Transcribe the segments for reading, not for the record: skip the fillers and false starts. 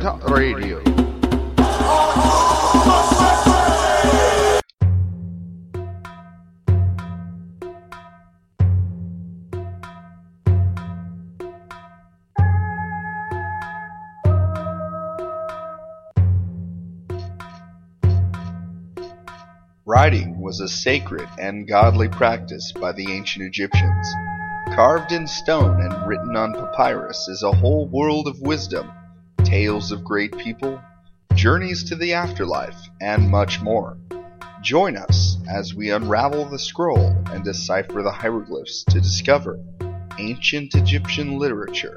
Radio. Writing was a sacred and godly practice by the ancient Egyptians. Carved in stone and written on papyrus is a whole world of wisdom, tales of great people, journeys to the afterlife, and much more. Join us as we unravel the scroll and decipher the hieroglyphs to discover ancient Egyptian literature.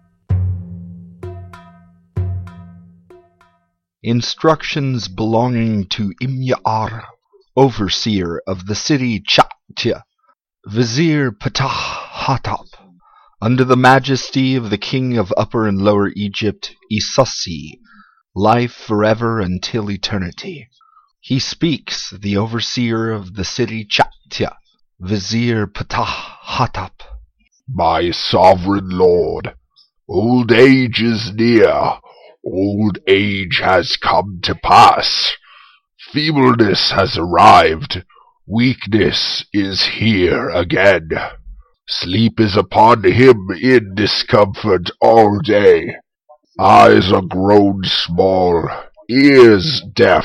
Instructions belonging to Imyar, overseer of the city Cha'tya, Vizier Ptah-Hatap, under the majesty of the king of Upper and Lower Egypt, Isasi, life forever until eternity. He speaks, the overseer of the city Cha'tya, Vizier Ptah-Hatap. My sovereign lord, old age is near, old age has come to pass. Feebleness has arrived, weakness is here again. Sleep is upon him in discomfort all day. Eyes are grown small, ears deaf,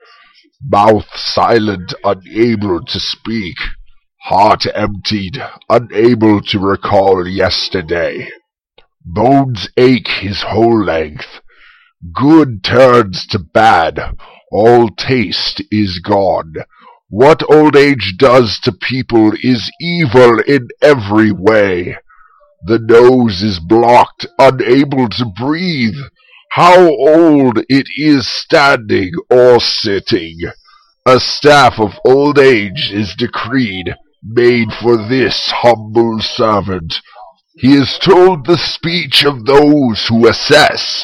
mouth silent, unable to speak, heart emptied, unable to recall yesterday. Bones ache his whole length. Good turns to bad. All taste is gone. What old age does to people is evil in every way. The nose is blocked, unable to breathe. How old it is standing or sitting. A staff of old age is decreed, made for this humble servant. He is told the speech of those who assess,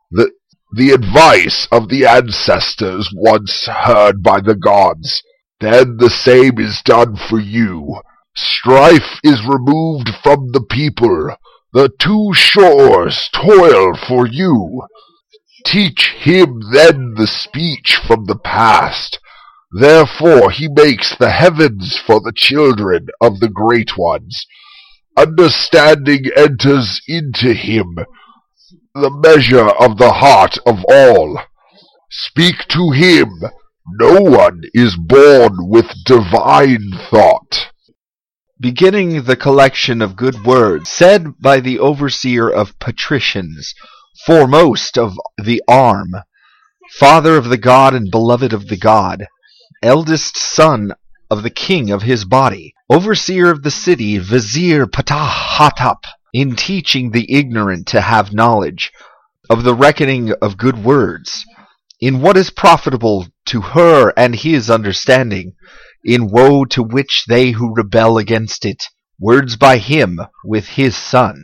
the advice of the ancestors once heard by the gods. Then the same is done for you. Strife is removed from the people. The two shores toil for you. Teach him then the speech from the past. Therefore he makes the heavens for the children of the great ones. Understanding enters into him, the measure of the heart of all. Speak to him. No one is born with divine thought. Beginning the collection of good words said by the overseer of patricians, foremost of the arm, father of the god and beloved of the god, eldest son of the king of his body, overseer of the city, Vizier Ptah-Hatap, in teaching the ignorant to have knowledge of the reckoning of good words, in what is profitable to her and his understanding, in woe to which they who rebel against it, words by him with his son.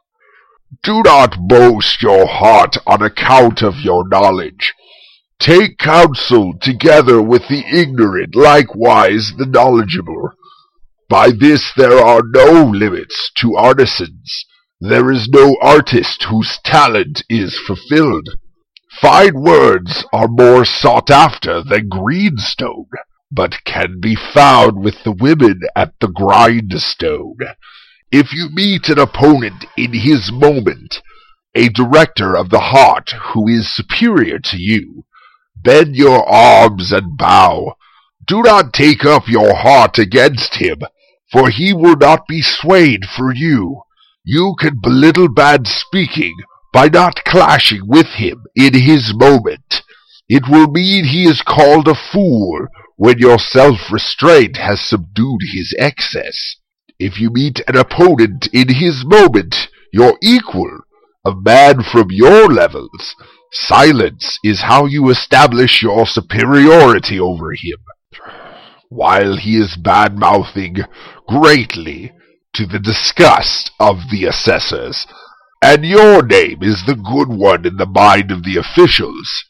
Do not boast your heart on account of your knowledge. Take counsel together with the ignorant, likewise the knowledgeable. By this there are no limits to artisans. There is no artist whose talent is fulfilled. Fine words are more sought after than greenstone, but can be found with the women at the grindstone. If you meet an opponent in his moment, a director of the heart who is superior to you, bend your arms and bow. Do not take up your heart against him, for he will not be swayed for you. You can belittle bad speaking by not clashing with him in his moment. It will mean he is called a fool when your self-restraint has subdued his excess. If you meet an opponent in his moment, your equal, a man from your levels, silence is how you establish your superiority over him, while he is bad-mouthing greatly to the disgust of the assessors, and your name is the good one in the mind of the officials.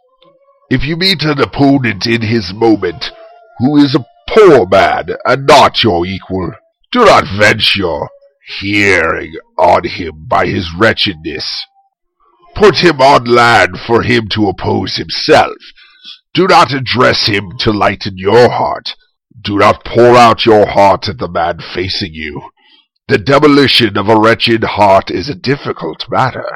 If you meet an opponent in his moment, who is a poor man and not your equal, do not venture hearing on him by his wretchedness. put him on land for him to oppose himself. Do not address him to lighten your heart. Do not pour out your heart at the man facing you. The demolition of a wretched heart is a difficult matter.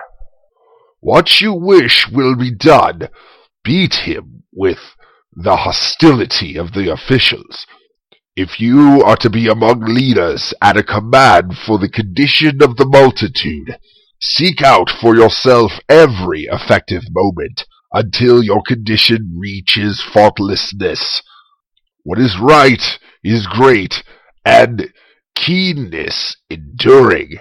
What you wish will be done. Beat him with the hostility of the officials. If you are to be among leaders at a command for the condition of the multitude, seek out for yourself every effective moment until your condition reaches faultlessness. What is right is great, and keenness enduring.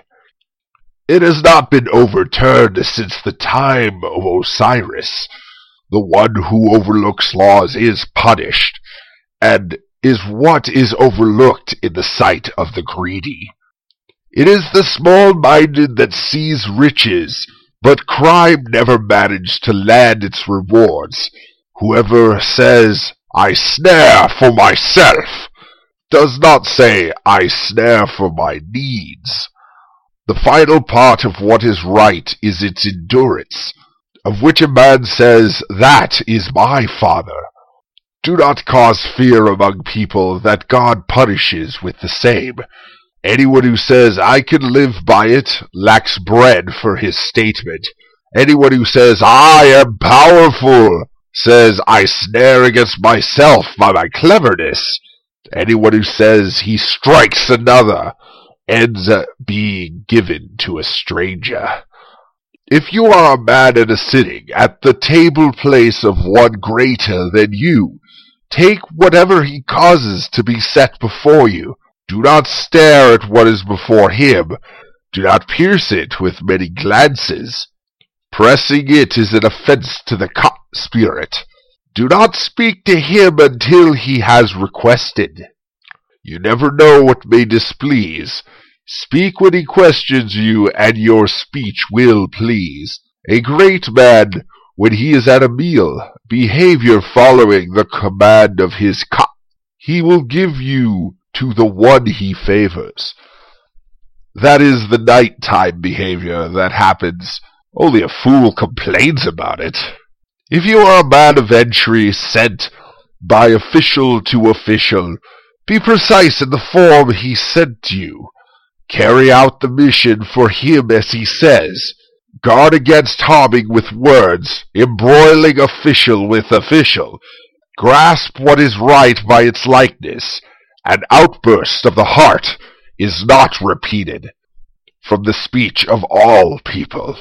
It has not been overturned since the time of Osiris. The one who overlooks laws is punished, and is what is overlooked in the sight of the greedy. It is the small-minded that seize riches, but crime never managed to land its rewards. Whoever says, "I snare for myself," does not say, "I snare for my needs." The final part of what is right is its endurance, of which a man says, "That is my father." Do not cause fear among people that God punishes with the same. Anyone who says, "I can live by it," lacks bread for his statement. Anyone who says, "I am powerful," says, "I snare against myself by my cleverness." Anyone who says he strikes another ends up being given to a stranger. If you are a man and a sitting at the table place of one greater than you, take whatever he causes to be set before you. Do not stare at what is before him. Do not pierce it with many glances. Pressing it is an offense to the spirit. Do not speak to him until he has requested. You never know what may displease. Speak when he questions you, and your speech will please. A great man, when he is at a meal, behavior following the command of his he will give you to the one he favors. That is the nighttime behavior that happens. Only a fool complains about it. If you are a man of entry sent by official to official, be precise in the form he sent you. Carry out the mission for him as he says. Guard against harming with words, embroiling official with official. Grasp what is right by its likeness. An outburst of the heart is not repeated from the speech of all people.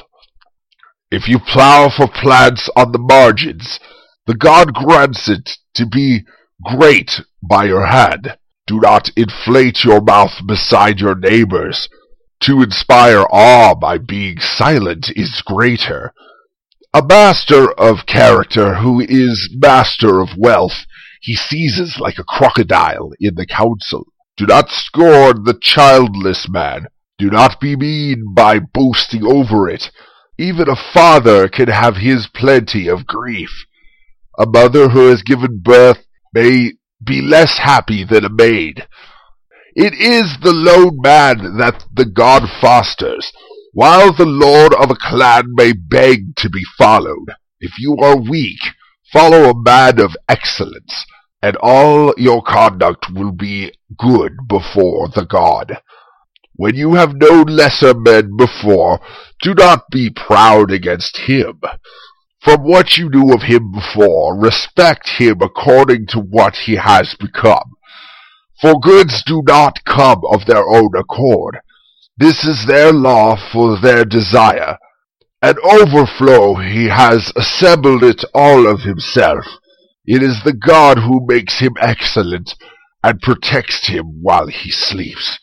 If you plow for plants on the margins, the God grants it to be great by your hand. Do not inflate your mouth beside your neighbors. To inspire awe by being silent is greater. A master of character who is master of wealth, he seizes like a crocodile in the council. Do not scorn the childless man. Do not be mean by boasting over it. Even a father can have his plenty of grief. A mother who has given birth may be less happy than a maid. It is the lone man that the God fosters, while the lord of a clan may beg to be followed. If you are weak, follow a man of excellence, and all your conduct will be good before the God. When you have known lesser men before, do not be proud against him. From what you knew of him before, respect him according to what he has become. For goods do not come of their own accord. This is their law for their desire. An overflow he has assembled it all of himself. It is the God who makes him excellent and protects him while he sleeps.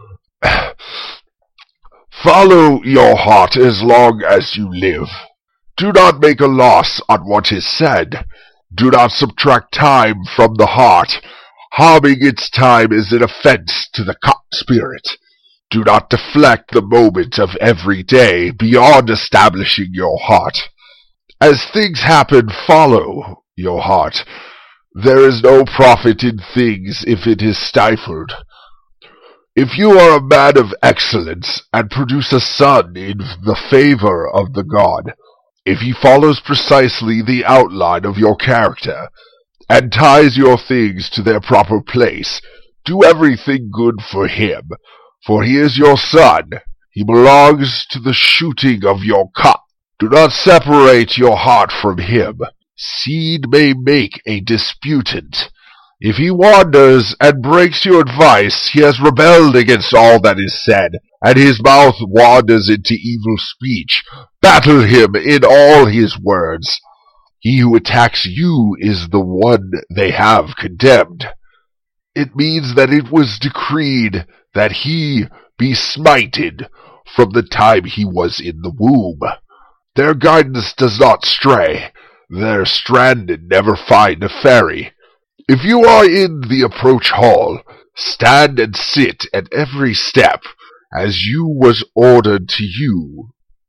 Follow your heart as long as you live. Do not make a loss on what is said. Do not subtract time from the heart. Harming its time is an offense to the spirit. Do not deflect the moment of every day beyond establishing your heart. As things happen, follow your heart. There is no profit in things if it is stifled. If you are a man of excellence, and produce a son in the favor of the God, if he follows precisely the outline of your character, and ties your things to their proper place, do everything good for him, for he is your son. He belongs to the shooting of your cock. Do not separate your heart from him. Seed may make a disputant. If he wanders and breaks your advice, he has rebelled against all that is said, and his mouth wanders into evil speech. Battle him in all his words. He who attacks you is the one they have condemned. It means that it was decreed that he be smited from the time he was in the womb. Their guidance does not stray. Their stranded never find a ferry. If you are in the approach hall, stand and sit at every step, as was ordered to you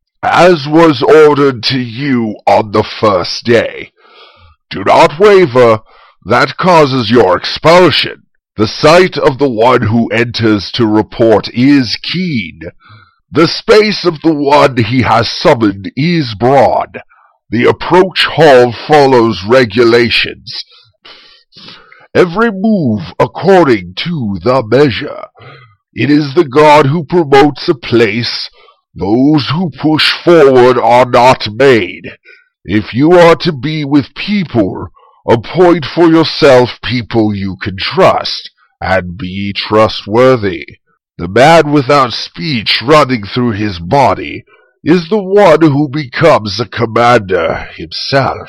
on the first day. Do not waver, that causes your expulsion. The sight of the one who enters to report is keen. The space of the one he has summoned is broad. The approach hall follows regulations. Every move according to the measure. It is the god who promotes a place. Those who push forward are not made. If you are to be with people, appoint for yourself people you can trust, and be trustworthy. The man without speech running through his body is the one who becomes a commander himself.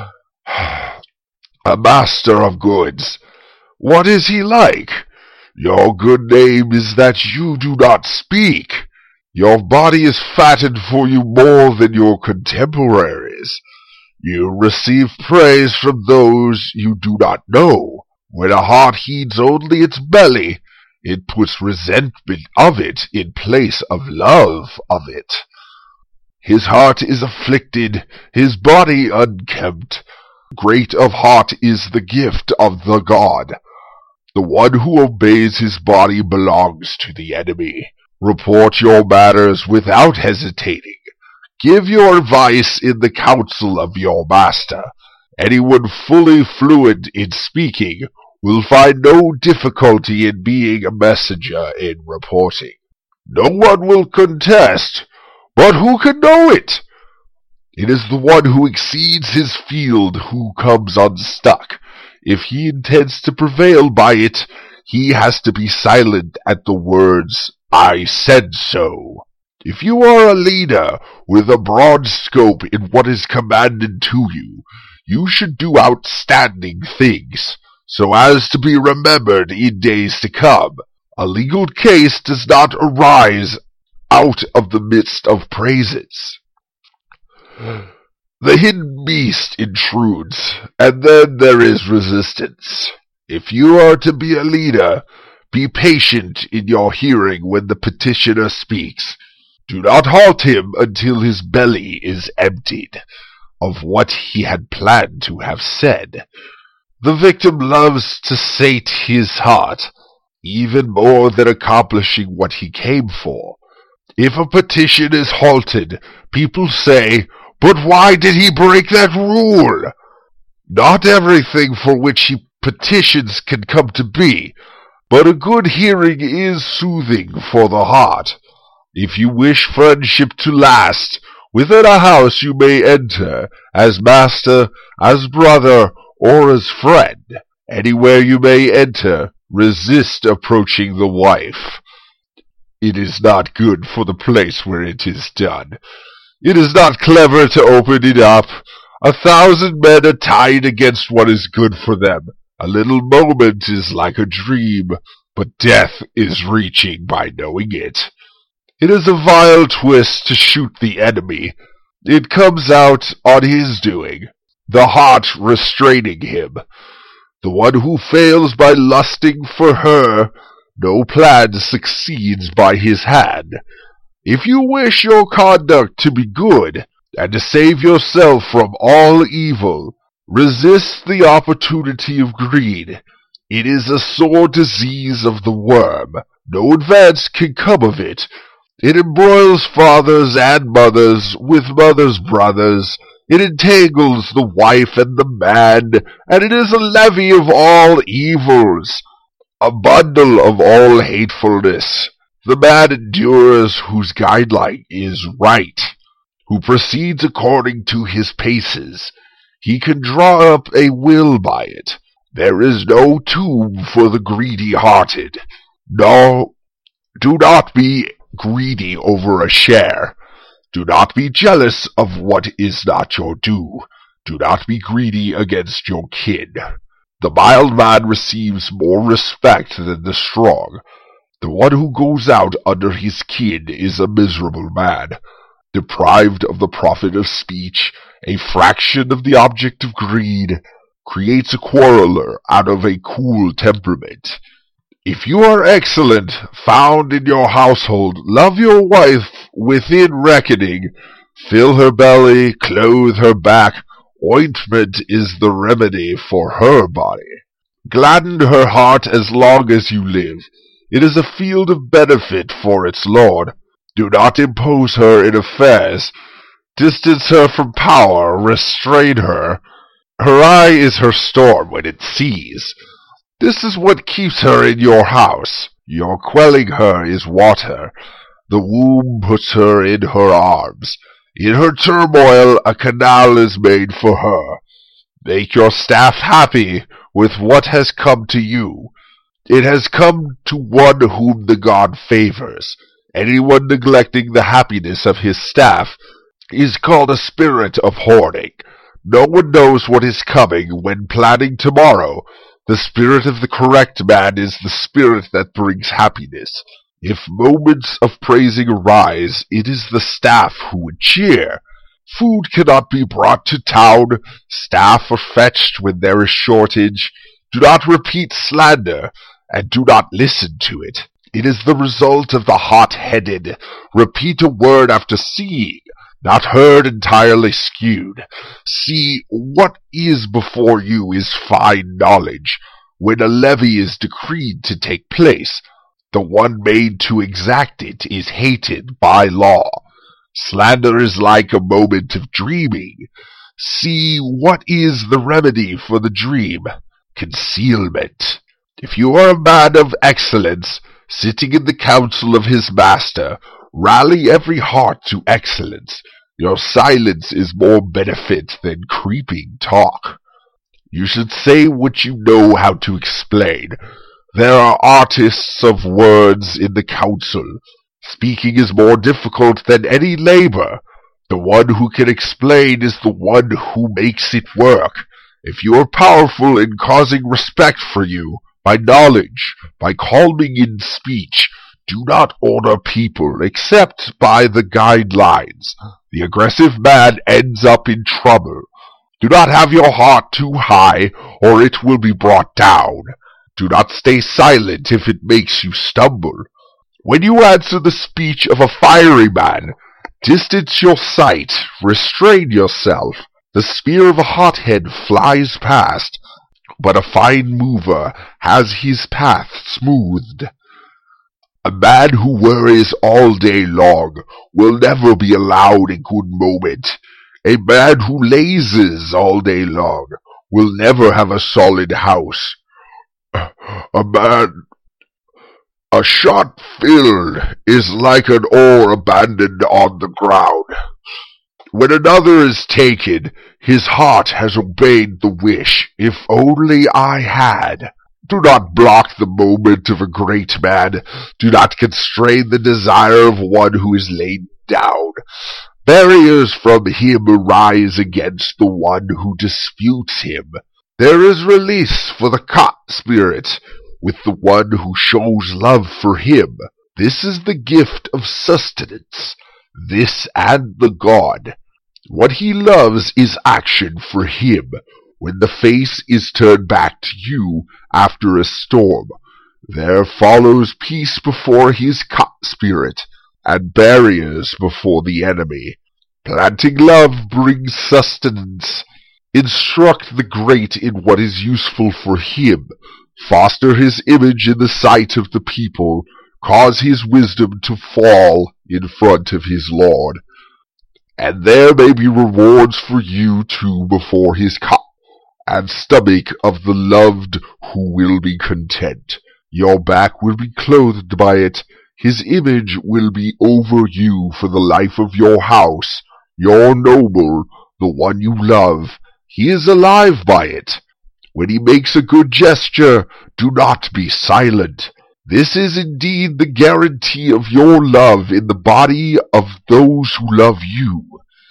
A master of goods. What is he like? Your good name is that you do not speak. Your body is fattened for you more than your contemporaries. You receive praise from those you do not know. When a heart heeds only its belly, it puts resentment of it in place of love of it. His heart is afflicted, his body unkempt. Great of heart is the gift of the god. The one who obeys his body belongs to the enemy. Report your matters without hesitating. Give your advice in the council of your master. Anyone fully fluent in speaking will find no difficulty in being a messenger in reporting. No one will contest, but who can know it? It is the one who exceeds his field who comes unstuck. If he intends to prevail by it, he has to be silent at the words, "I said so." If you are a leader with a broad scope in what is commanded to you, you should do outstanding things, so as to be remembered in days to come. A legal case does not arise out of the midst of praises. The hidden beast intrudes, and then there is resistance. If you are to be a leader, be patient in your hearing when the petitioner speaks. Do not halt him until his belly is emptied of what he had planned to have said. The victim loves to sate his heart, even more than accomplishing what he came for. If a petition is halted, people say, "But why did he break that rule?" Not everything for which he petitions can come to be, but a good hearing is soothing for the heart. If you wish friendship to last, within a house you may enter, as master, as brother, or as friend. Anywhere you may enter, resist approaching the wife. It is not good for the place where it is done. It is not clever to open it up. 1,000 men are tied against what is good for them. A little moment is like a dream, but death is reaching by knowing it. It is a vile twist to shoot the enemy. It comes out on his doing, the heart restraining him. The one who fails by lusting for her, no plan succeeds by his hand. If you wish your conduct to be good, and to save yourself from all evil, resist the opportunity of greed. It is a sore disease of the worm. No advance can come of it. It embroils fathers and mothers with mothers' brothers. It entangles the wife and the man, and it is a levy of all evils, a bundle of all hatefulness. The man endures whose guideline is right, who proceeds according to his paces. He can draw up a will by it. There is no tomb for the greedy-hearted. No, do not be greedy over a share. Do not be jealous of what is not your due. Do not be greedy against your kin. The mild man receives more respect than the strong. The one who goes out under his kin is a miserable man, deprived of the profit of speech, a fraction of the object of greed, creates a quarreler out of a cool temperament. If you are excellent, found in your household, love your wife within reckoning, fill her belly, clothe her back, ointment is the remedy for her body. Gladden her heart as long as you live. It is a field of benefit for its lord. Do not impose her in affairs. Distance her from power, restrain her. Her eye is her storm when it sees. This is what keeps her in your house. Your quelling her is water. The womb puts her in her arms. In her turmoil a canal is made for her. Make your staff happy with what has come to you. It has come to one whom the god favors. Anyone neglecting the happiness of his staff is called a spirit of hoarding. No one knows what is coming when planning tomorrow. The spirit of the correct man is the spirit that brings happiness. If moments of praising arise, it is the staff who would cheer. Food cannot be brought to town. Staff are fetched when there is shortage. Do not repeat slander, and do not listen to it. It is the result of the hot-headed. Repeat a word after seeing, not heard entirely skewed. See, what is before you is fine knowledge. When a levy is decreed to take place, the one made to exact it is hated by law. Slander is like a moment of dreaming. See, what is the remedy for the dream? Concealment. If you are a man of excellence, sitting in the council of his master, rally every heart to excellence. Your silence is more benefit than creeping talk. You should say what you know how to explain. There are artists of words in the council. Speaking is more difficult than any labor. The one who can explain is the one who makes it work. If you are powerful in causing respect for you, by knowledge, by calming in speech, do not order people except by the guidelines. The aggressive man ends up in trouble. Do not have your heart too high, or it will be brought down. Do not stay silent if it makes you stumble. When you answer the speech of a fiery man, distance your sight, restrain yourself. The spear of a hothead flies past, but a fine mover has his path smoothed. A man who worries all day long will never be allowed a good moment. A man who lazes all day long will never have a solid house. A shot filled is like an oar abandoned on the ground. When another is taken, his heart has obeyed the wish. If only I had. Do not block the moment of a great man. Do not constrain the desire of one who is laid down. Barriers from him arise against the one who disputes him. There is release for the cot spirit with the one who shows love for him. This is the gift of sustenance, this and the god. What he loves is action for him. When the face is turned back to you after a storm, there follows peace before his cot spirit, and barriers before the enemy. Planting love brings sustenance. Instruct the great in what is useful for him. Foster his image in the sight of the people. Cause his wisdom to fall in front of his Lord, and there may be rewards for you too before his and stomach of the loved who will be content. Your back will be clothed by it, his image will be over you for the life of your house, your noble, the one you love, he is alive by it. When he makes a good gesture, do not be silent. This is indeed the guarantee of your love in the body of those who love you.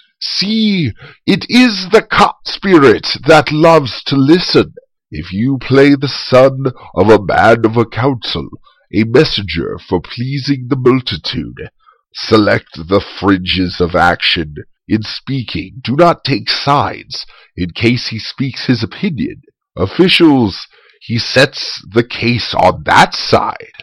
See, it is the spirit that loves to listen. If you play the son of a man of a council, a messenger for pleasing the multitude, select the fringes of action. In speaking, do not take sides, in case he speaks his opinion. Officials, he sets the case on that side.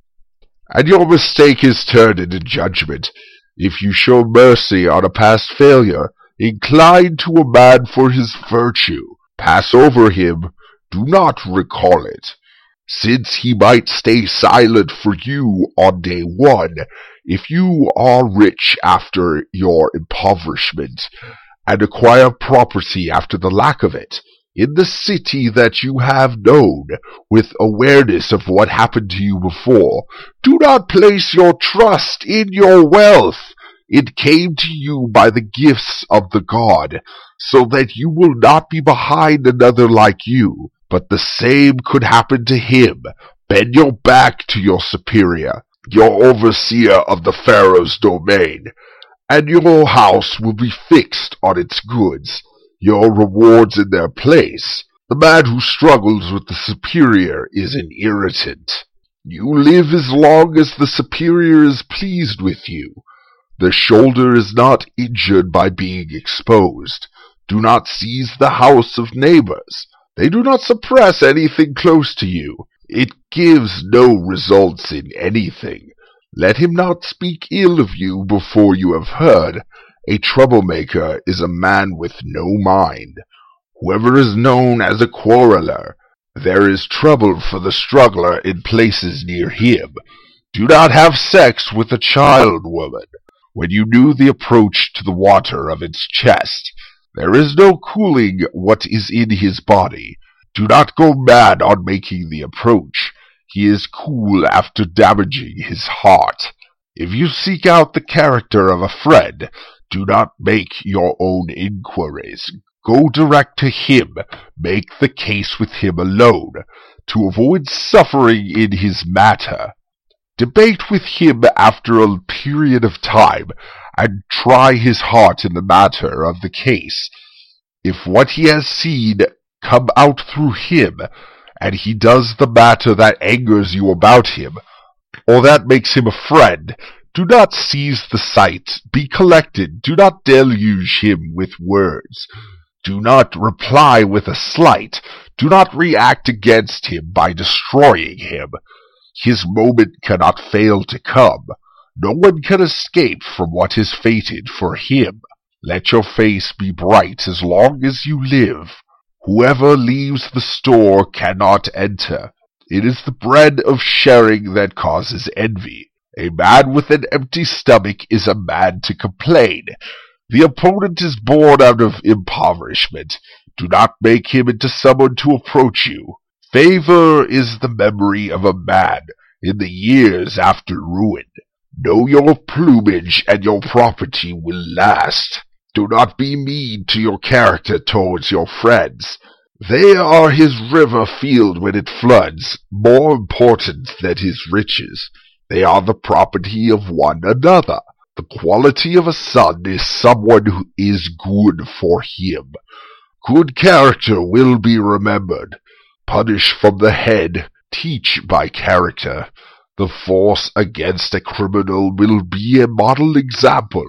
And your mistake is turned into judgment. If you show mercy on a past failure, incline to a man for his virtue, pass over him, do not recall it. Since he might stay silent for you on day one, if you are rich after your impoverishment, and acquire property after the lack of it, in the city that you have known, with awareness of what happened to you before, do not place your trust in your wealth. It came to you by the gifts of the God, so that you will not be behind another like you, but the same could happen to him. Bend your back to your superior, your overseer of the Pharaoh's domain, and your house will be fixed on its goods, your rewards in their place. The man who struggles with the superior is an irritant. You live as long as the superior is pleased with you. The shoulder is not injured by being exposed. Do not seize the house of neighbors. They do not suppress anything close to you. It gives no results in anything. Let him not speak ill of you before you have heard. A troublemaker is a man with no mind. Whoever is known as a quarreler, there is trouble for the struggler in places near him. Do not have sex with a child woman. When you knew the approach to the water of its chest, there is no cooling what is in his body. Do not go mad on making the approach. He is cool after damaging his heart. If you seek out the character of a friend, do not make your own inquiries. Go direct to him. Make the case with him alone, to avoid suffering in his matter. Debate with him after a period of time, and try his heart in the matter of the case. If what he has seen come out through him, and he does the matter that angers you about him, or that makes him a friend, do not seize the sight. Be collected. Do not deluge him with words. Do not reply with a slight. Do not react against him by destroying him. His moment cannot fail to come. No one can escape from what is fated for him. Let your face be bright as long as you live. Whoever leaves the store cannot enter. It is the bread of sharing that causes envy. A man with an empty stomach is a man to complain. The opponent is born out of impoverishment. Do not make him into someone to approach you. Favor is the memory of a man in the years after ruin. Know your plumage, and your property will last. Do not be mean to your character towards your friends. They are his river field when it floods, more important than his riches. They are the property of one another. The quality of a son is someone who is good for him. Good character will be remembered. Punish from the head, teach by character. The force against a criminal will be a model example.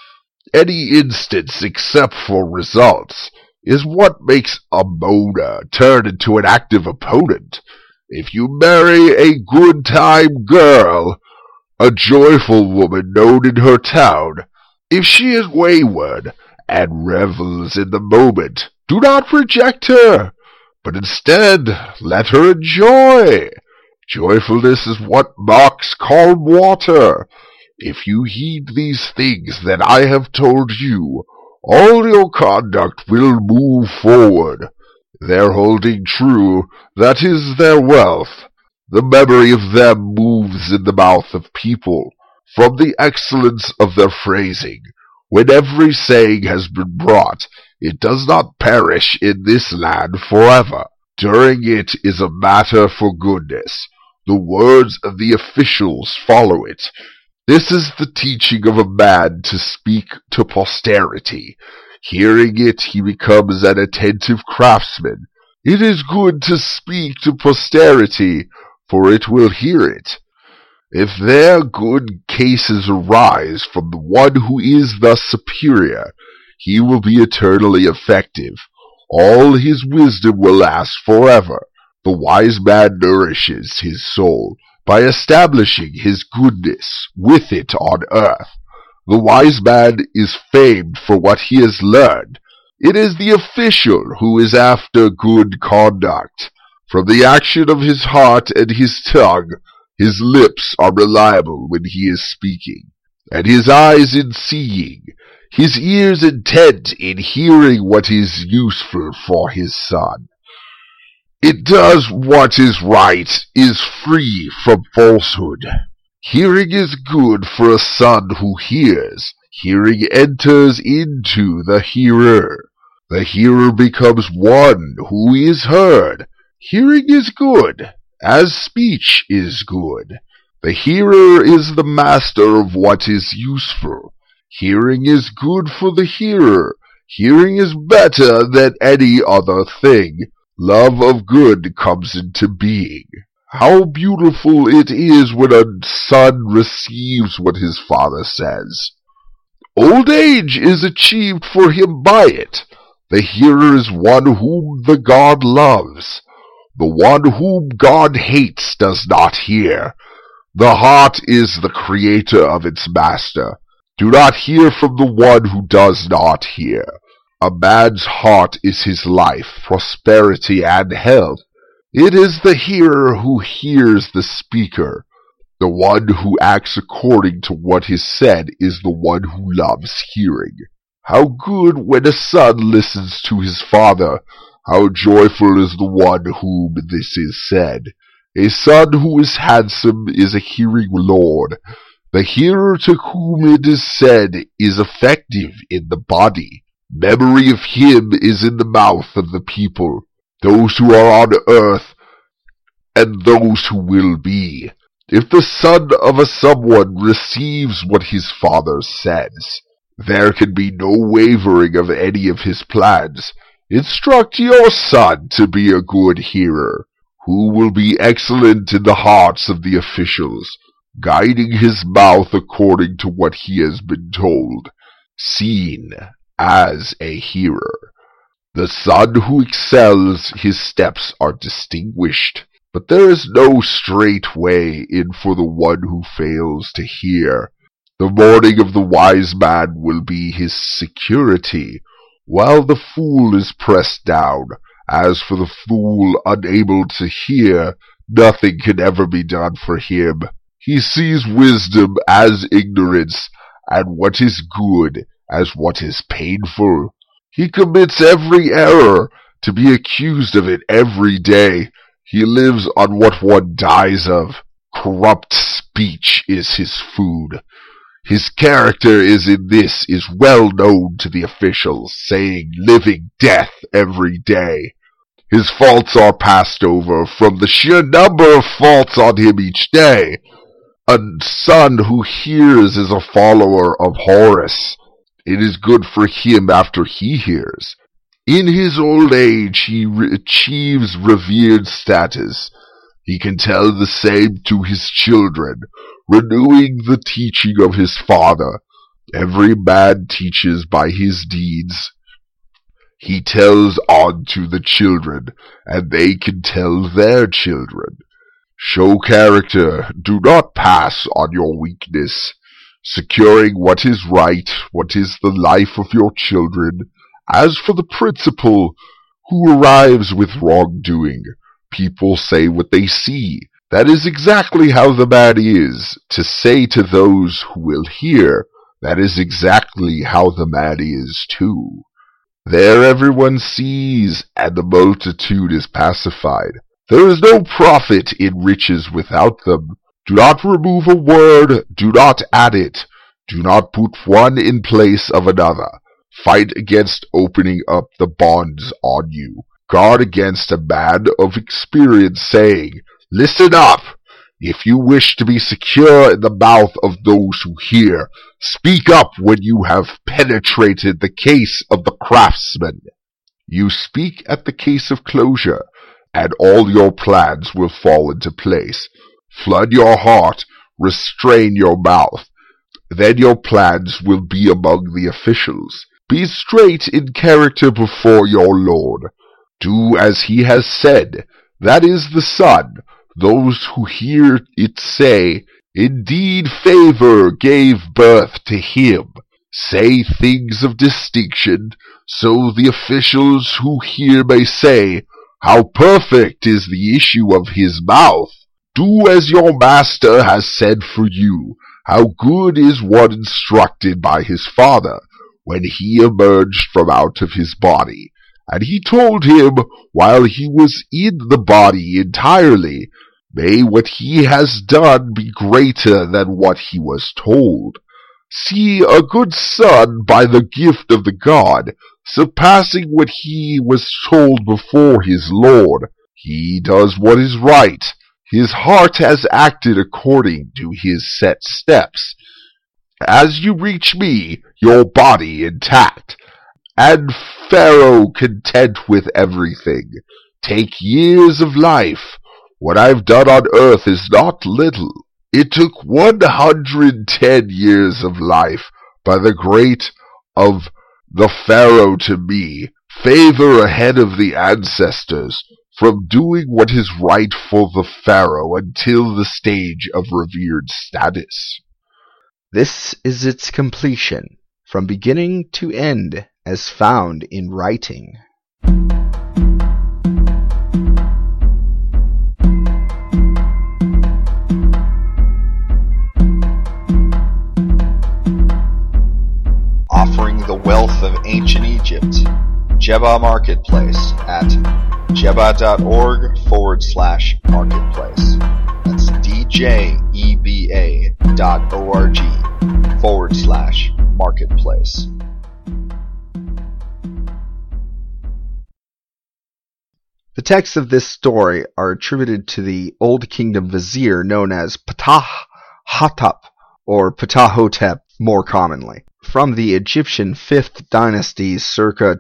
Any instance except for results is what makes a moaner turn into an active opponent. If you marry a good-time girl, a joyful woman known in her town, if she is wayward and revels in the moment, do not reject her, but instead let her enjoy. Joyfulness is what mocks calm water. If you heed these things that I have told you, all your conduct will move forward. Their holding true, that is their wealth. The memory of them moves in the mouth of people, from the excellence of their phrasing. When every saying has been brought, it does not perish in this land forever. During it is a matter for goodness. The words of the officials follow it. This is the teaching of a man to speak to posterity. Hearing it, he becomes an attentive craftsman. It is good to speak to posterity, for it will hear it. If there good cases arise from the one who is thus superior, he will be eternally effective. All his wisdom will last forever. The wise man nourishes his soul by establishing his goodness with it on earth. The wise man is famed for what he has learned. It is the official who is after good conduct. From the action of his heart and his tongue, his lips are reliable when he is speaking, and his eyes in seeing, his ears intent in hearing what is useful for his son. It does what is right, is free from falsehood. Hearing is good for a son who hears. Hearing enters into the hearer. The hearer becomes one who is heard. Hearing is good, as speech is good. The hearer is the master of what is useful. Hearing is good for the hearer. Hearing is better than any other thing. Love of good comes into being. How beautiful it is when a son receives what his father says. Old age is achieved for him by it. The hearer is one whom the God loves. The one whom God hates does not hear. The heart is the creator of its master. Do not hear from the one who does not hear. A man's heart is his life, prosperity, and health. It is the hearer who hears the speaker. The one who acts according to what is said is the one who loves hearing. How good when a son listens to his father! How joyful is the one whom this is said! A son who is handsome is a hearing lord. The hearer to whom it is said is effective in the body. Memory of him is in the mouth of the people, those who are on earth and those who will be. If the son of a someone receives what his father says, there can be no wavering of any of his plans. Instruct your son to be a good hearer, who will be excellent in the hearts of the officials, guiding his mouth according to what he has been told, seen as a hearer. The son who excels, his steps are distinguished, but there is no straight way in for the one who fails to hear. The mourning of the wise man will be his security, while the fool is pressed down. As for the fool unable to hear, nothing can ever be done for him. He sees wisdom as ignorance, and what is good as what is painful. He commits every error, to be accused of it every day. He lives on what one dies of. Corrupt speech is his food. His character is well known to the officials, saying living death every day. His faults are passed over from the sheer number of faults on him each day. A son who hears is a follower of Horus. It is good for him after he hears. In his old age he achieves revered status. He can tell the same to his children, renewing the teaching of his father. Every man teaches by his deeds. He tells on to the children, and they can tell their children. Show character, do not pass on your weakness, securing what is right, what is the life of your children. As for the principal, who arrives with wrongdoing, people say what they see. That is exactly how the man is. To say to those who will hear, that is exactly how the man is too. There everyone sees, and the multitude is pacified. There is no profit in riches without them. Do not remove a word, do not add it. Do not put one in place of another. Fight against opening up the bonds on you. Guard against a man of experience saying, "Listen up! If you wish to be secure in the mouth of those who hear, speak up when you have penetrated the case of the craftsman." You speak at the case of closure, and all your plans will fall into place. Flood your heart, restrain your mouth. Then your plans will be among the officials. Be straight in character before your Lord. Do as he has said, that is the Son. Those who hear it say, "Indeed favor gave birth to him." Say things of distinction, so the officials who hear may say, "How perfect is the issue of his mouth." Do as your master has said for you. How good is one instructed by his father, when he emerged from out of his body. And he told him, while he was in the body entirely, "May what he has done be greater than what he was told." See, a good son by the gift of the God, surpassing what he was told before his Lord. He does what is right. His heart has acted according to his set steps. As you reach me, your body intact, and Pharaoh content with everything. Take years of life. What I've done on earth is not little. It took 110 years of life by the great of the Pharaoh to me, favor ahead of the ancestors, from doing what is right for the Pharaoh until the stage of revered status. This is its completion, from beginning to end, as found in writing. Offering the wealth of ancient Egypt. Jebba Marketplace at jebba.org/marketplace. That's djeba.org/marketplace. The texts of this story are attributed to the Old Kingdom vizier known as Ptah-Hotep, or Ptah-Hotep more commonly, from the Egyptian 5th dynasty circa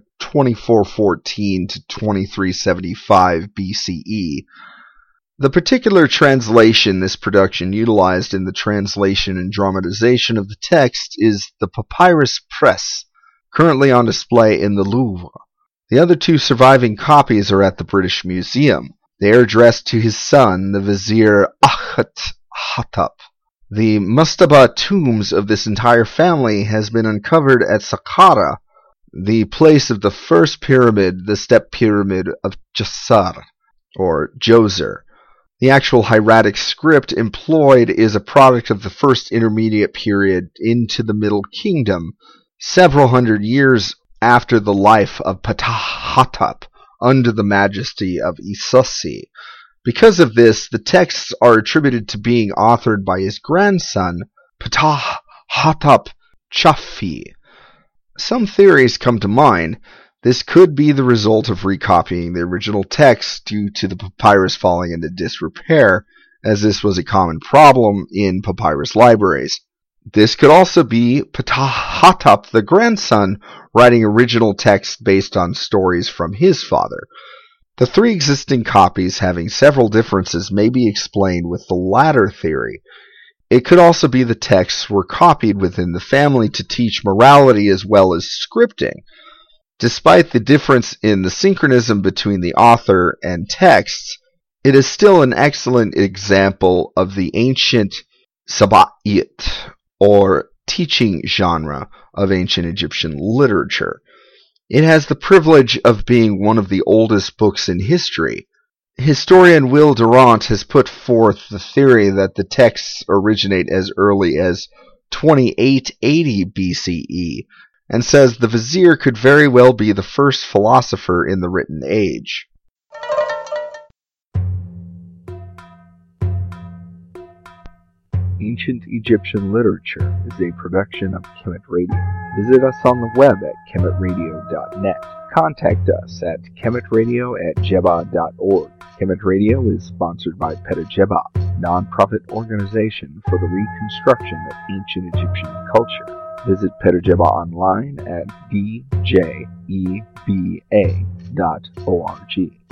2414 to 2375 BCE. The particular translation this production utilized in the translation and dramatization of the text is the Papyrus Press, currently on display in the Louvre. The other two surviving copies are at the British Museum. They are addressed to his son, the Vizier Akhet-Hotep. The mastaba tombs of this entire family has been uncovered at Saqqara, the place of the first pyramid, the step pyramid of Djoser, or Djoser. The actual hieratic script employed is a product of the first intermediate period into the Middle Kingdom, several hundred years after the life of Ptah-Hotep, under the majesty of Isussi. Because of this, the texts are attributed to being authored by his grandson, Ptah-Hotep Chafi. Some theories come to mind. This could be the result of recopying the original text due to the papyrus falling into disrepair, as this was a common problem in papyrus libraries. This could also be Ptah-Hotep, the grandson, writing original text based on stories from his father. The three existing copies having several differences may be explained with the latter theory. It could also be the texts were copied within the family to teach morality as well as scripting. Despite the difference in the synchronism between the author and texts, it is still an excellent example of the ancient Sabaiyat, or teaching genre, of ancient Egyptian literature. It has the privilege of being one of the oldest books in history. Historian Will Durant has put forth the theory that the texts originate as early as 2880 BCE, and says the vizier could very well be the first philosopher in the written age. Ancient Egyptian Literature is a production of Kemet Radio. Visit us on the web at kemetradio.net. Contact us at kemetradio@jebba.org. Kemet Radio is sponsored by Peta non-profit organization for the reconstruction of ancient Egyptian culture. Visit Peta online at djeba.org.